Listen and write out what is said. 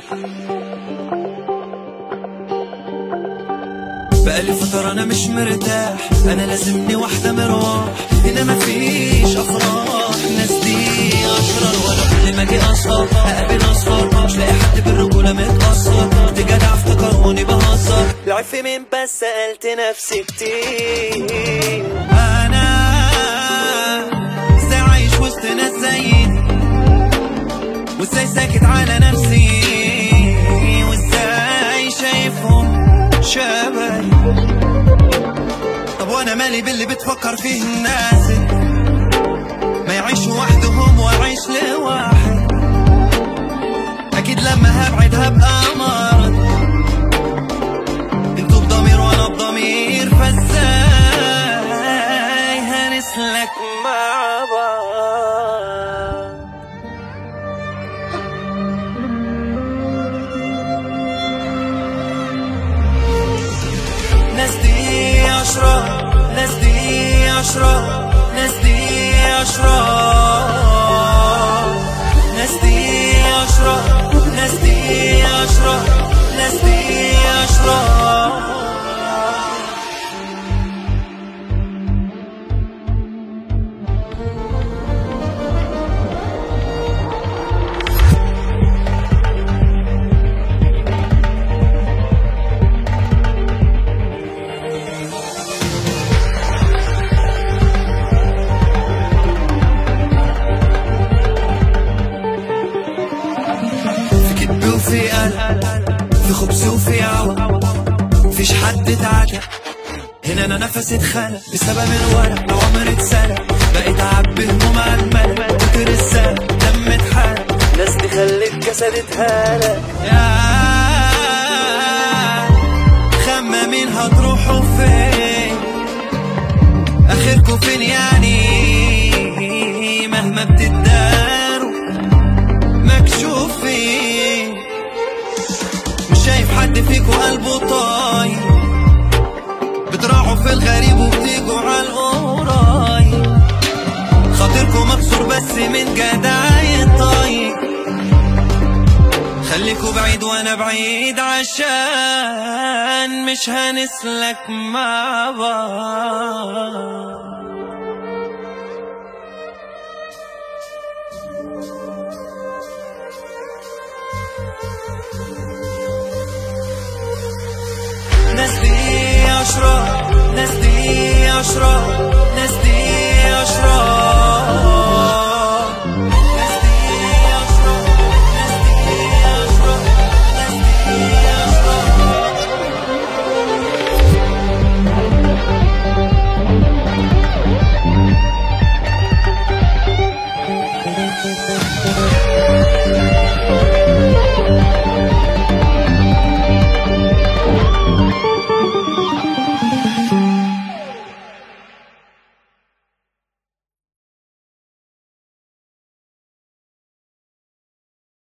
بقالي فترة أنا مش مرتاح، أنا لازمني واحدة مرواح. هنا مفيش أفراح، ناس دي أشرار، وأنا كل ما أجي أسهر أقابل أصفر، مش لاقي حد بالرجولة متأثر. دي جدع افتكروني بهزر، العيب في مين بس سألت نفسي كتير. أنا إزاي عايش وسط ناس زيي، وإزاي ساكت على نفسي، وإزاي شايفهم شبهي. طب وانا مالي باللي بتفكر فيه الناس، ما يعيشوا وحدهم واعيش لواحد. اكيد لما هبعد هبقى مرض، انتوا بضمير وانا بضمير، فازاي هنسلك مع بعض؟ ناس دي أشرار، ناس دي أشرار، ناس دي أشرار، ناس دي أشرار، ناس دي أشرار، ناس دي أشرار. في قلق، في خبز وفي عوى، مفيش حد اتعدى. هنا انا نفسي اتخلق بسبب الورق، العمر اتسرق، بقيت اعبي هموم على الملك، كتر السرق دم اتحرق، ناس دي خلت جسد اتهلك. يا خمامين هتروحوا فين؟ اخركوا فين يعني؟ مهما بتداروا مكشوفين، شايف حد فيكو قلبه طاير، بتراعوا في الغريب وبتيجوا عالقرايب. خاطركو مكسور بس من جدعي طاير، خليكو بعيد وانا بعيد، عشان مش هنسلك مع بعض. ناس دي أشرار، ناس دي أشرار، ناس دي أشرار.